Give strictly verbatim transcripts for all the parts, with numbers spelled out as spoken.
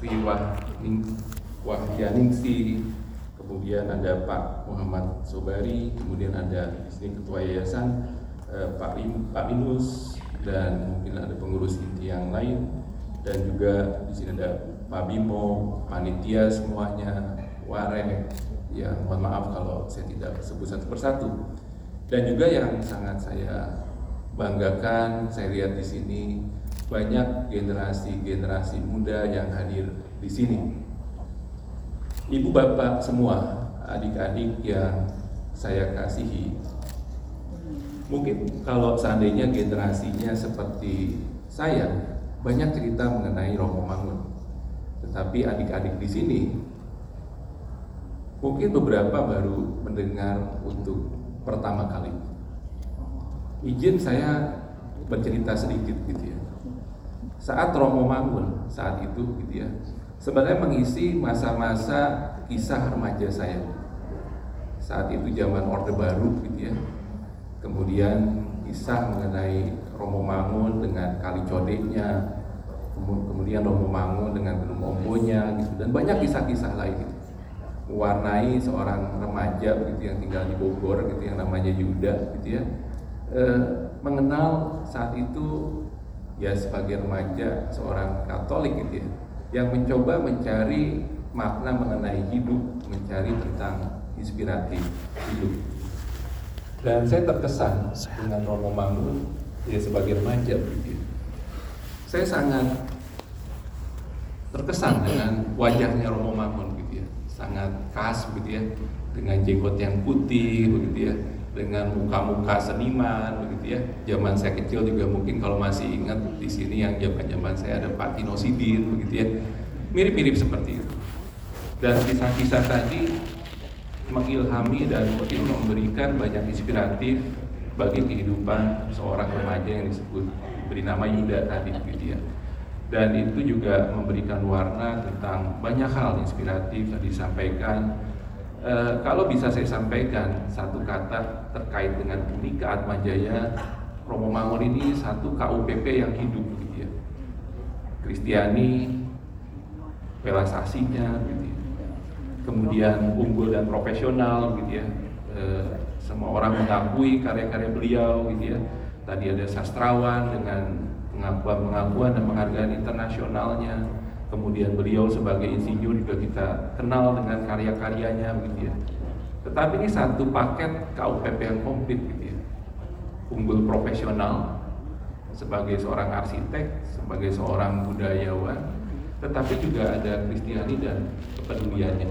Sri Wahning, Wahyaningsi, kemudian ada Pak Muhammad Sobari, kemudian ada di sini Ketua Yayasan eh, Pak Im, Pak Minus, dan mungkin ada pengurus inti yang lain, dan juga di sini ada Pak Bimo, panitia semuanya, Warek, ya mohon maaf kalau saya tidak sebut satu persatu. Dan juga yang sangat saya banggakan, saya lihat di sini banyak generasi-generasi muda yang hadir di sini. Ibu bapak semua, adik-adik yang saya kasihi, mungkin kalau seandainya generasinya seperti saya, banyak cerita mengenai Romo Mangun. Tetapi adik-adik di sini mungkin beberapa baru mendengar untuk pertama kali. Izin saya bercerita sedikit gitu ya. Saat Romo Mangun saat itu gitu ya, sebenarnya mengisi masa-masa kisah remaja saya. Saat itu zaman Orde Baru gitu ya. Kemudian kisah mengenai Romo Mangun dengan Kali Codeknya, kemudian Romo Mangun dengan Gunung Ombonya gitu, dan banyak kisah-kisah lain gitu. Mewarnai seorang remaja begitu yang tinggal di Bogor gitu yang namanya Yuda gitu ya. E, mengenal saat itu ya sebagai remaja seorang Katolik gitu ya, yang mencoba mencari makna mengenai hidup, mencari tentang inspiratif hidup. Dan saya terkesan dengan Romo Mangun ya sebagai remaja begitu. Saya sangat terkesan dengan wajahnya Romo Mangun gitu ya, sangat khas begitu ya, dengan jenggot yang putih begitu ya, dengan muka-muka seniman begitu ya. Zaman saya kecil juga mungkin kalau masih ingat di sini yang zaman-zaman saya ada Pak Tino Sidin begitu ya. Mirip-mirip seperti itu. Dan kisah-kisah tadi mengilhami dan mungkin memberikan banyak inspiratif bagi kehidupan seorang remaja yang disebut beri nama Yuda tadi gitu ya. Dan itu juga memberikan warna tentang banyak hal inspiratif yang disampaikan. E, kalau bisa saya sampaikan satu kata terkait dengan Unika Atmajaya, Romo Mangun ini satu K U P P yang hidup gitu ya. Kristiani, welas asihnya gitu ya. Kemudian unggul dan profesional gitu ya. E, semua orang mengakui karya-karya beliau gitu ya. Tadi ada sastrawan dengan pengakuan-pengakuan dan penghargaan internasionalnya. Kemudian beliau sebagai insinyur juga kita kenal dengan karya-karyanya begitu ya. Tetapi ini satu paket K U P P yang komplit gitu ya. Unggul profesional sebagai seorang arsitek, sebagai seorang budayawan, tetapi juga ada Kristiani dan kepeduliannya.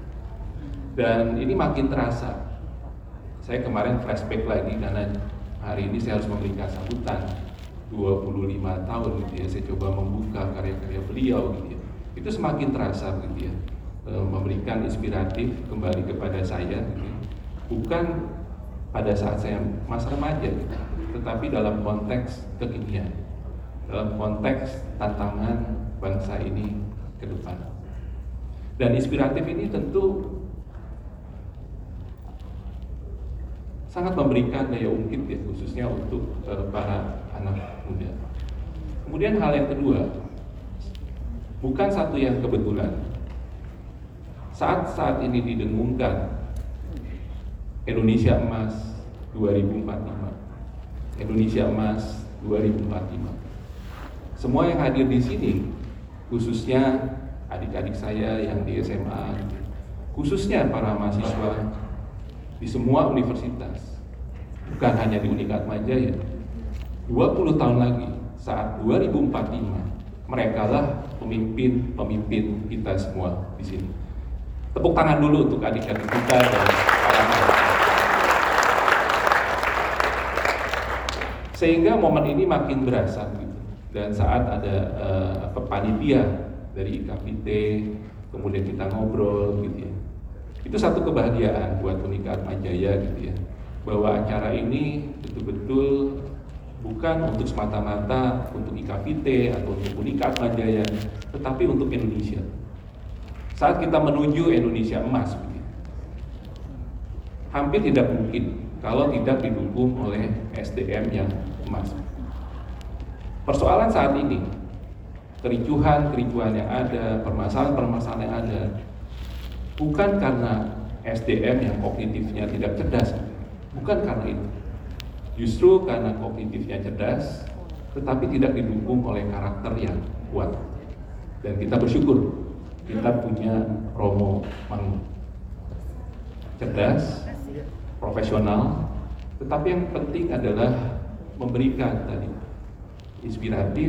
Dan ini makin terasa. Saya kemarin flashback lagi karena hari ini saya harus memberikan sambutan dua puluh lima tahun gitu ya, saya coba membuka karya-karya beliau gitu ya. Itu semakin terasa gitu ya, e, memberikan inspiratif kembali kepada saya gitu ya. Bukan pada saat saya masa remaja gitu, tetapi dalam konteks kekinian, dalam konteks tantangan bangsa ini ke depan. Dan inspiratif ini tentu sangat memberikan daya ungkit ya, khususnya untuk e, para anak muda. Kemudian hal yang kedua, bukan satu yang kebetulan. Saat-saat ini didengungkan Indonesia Emas dua ribu empat puluh lima, Indonesia Emas dua ribu empat puluh lima. Semua yang hadir di sini, khususnya adik-adik saya yang di S M A, khususnya para mahasiswa di semua universitas, bukan hanya di Unika Atmajaya, dua puluh tahun lagi saat dua ribu empat puluh lima, mereka lah pemimpin-pemimpin kita semua di sini. Tepuk tangan dulu untuk adik-adik kita dan para mahasiswa. Sehingga momen ini makin berasa gitu. Dan saat ada uh, panitia dari I K P T, kemudian kita ngobrol gitu ya. Itu satu kebahagiaan buat Unika Atmajaya gitu ya, bahwa acara ini betul-betul bukan untuk semata-mata untuk I K P T atau untuk Unika Atmajaya, tetapi untuk Indonesia. Saat kita menuju Indonesia Emas, gitu, hampir tidak mungkin kalau tidak didukung oleh S D M yang emas. Persoalan saat ini, kericuhan-kericuhan yang ada, permasalahan-permasalahan yang ada, bukan karena S D M yang kognitifnya tidak cerdas, bukan karena itu. Justru karena kognitifnya cerdas, tetapi tidak didukung oleh karakter yang kuat. Dan kita bersyukur, kita punya Romo Mangun. Cerdas, profesional, tetapi yang penting adalah memberikan tadi inspiratif,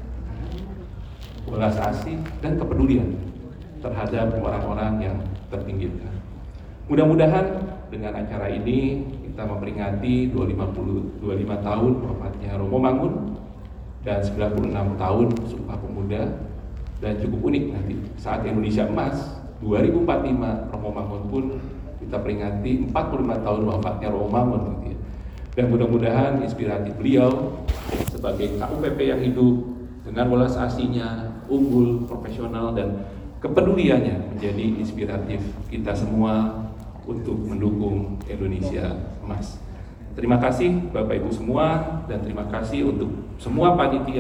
belas asih, dan kepedulian terhadap orang-orang yang terpinggirkan. Mudah-mudahan dengan acara ini kita memperingati dua puluh lima tahun wafatnya Romo Mangun dan sembilan puluh enam tahun Sumpah Pemuda, dan cukup unik nanti saat Indonesia Emas dua ribu empat puluh lima Romo Mangun pun kita peringati empat puluh lima tahun wafatnya Romo Mangun gitu ya. Dan mudah-mudahan inspiratif beliau sebagai K U P P yang hidup dengan welas asihnya, unggul, profesional, dan kepeduliannya menjadi inspiratif kita semua untuk mendukung Indonesia Emas. Terima kasih Bapak Ibu semua, dan terima kasih untuk semua panitia